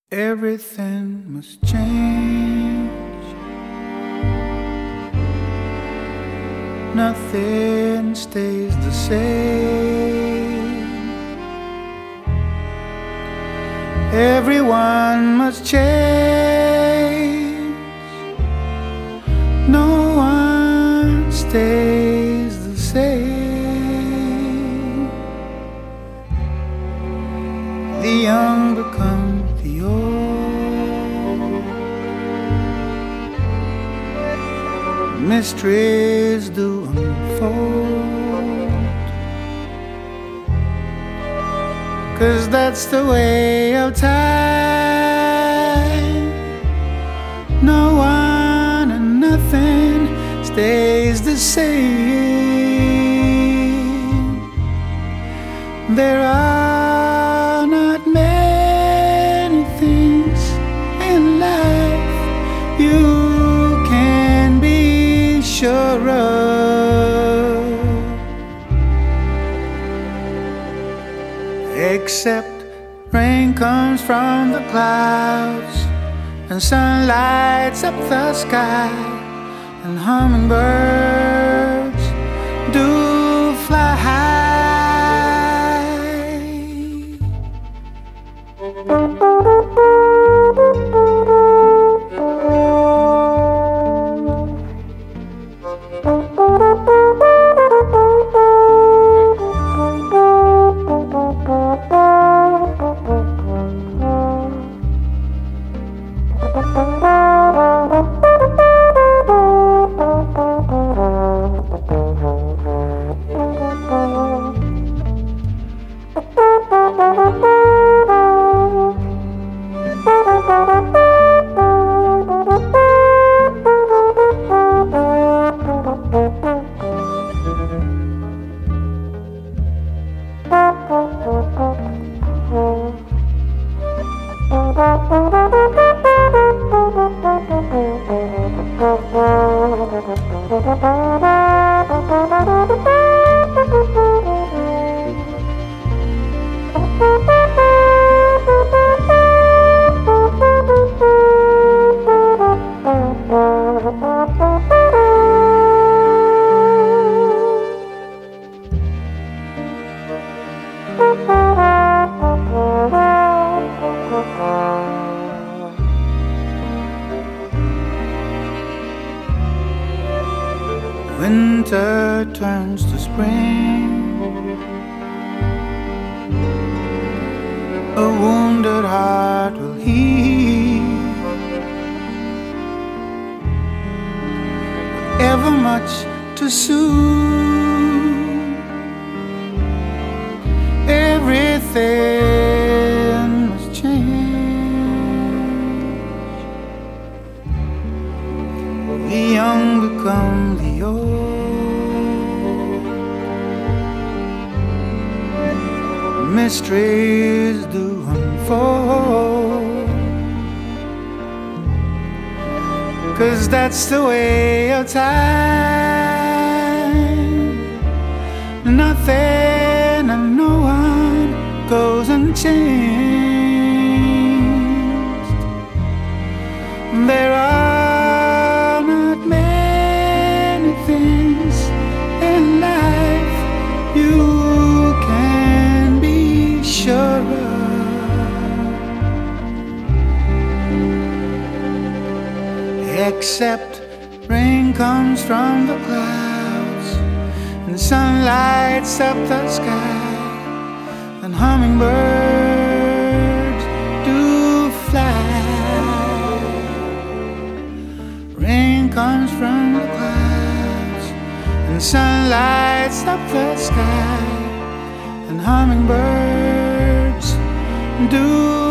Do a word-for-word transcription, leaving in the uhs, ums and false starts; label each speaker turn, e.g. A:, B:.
A: Everything must change. Nothing stays the same. Everyone must change. No one stays the same. The young become the old. Mysteries do unfold, 'cause that's the way of time. No one and nothing stays the same. There are not many things in life you can be sure of, except rain comes from the clouds and sun lights up the sky, and hummingbirds do fly high. Winter turns to spring. A wounded heart will heal. Ever much too soon. Everything must change. The young become the old. Mysteries do unfold, 'cause that's the way of time. Nothing and no one goes unchanged. There are not many things in life you can be sure of, except rain comes from the clouds and the sun lights up the sky, and hummingbirds do fly. Rain comes from the clouds and the sun lights up the sky, and hummingbirds do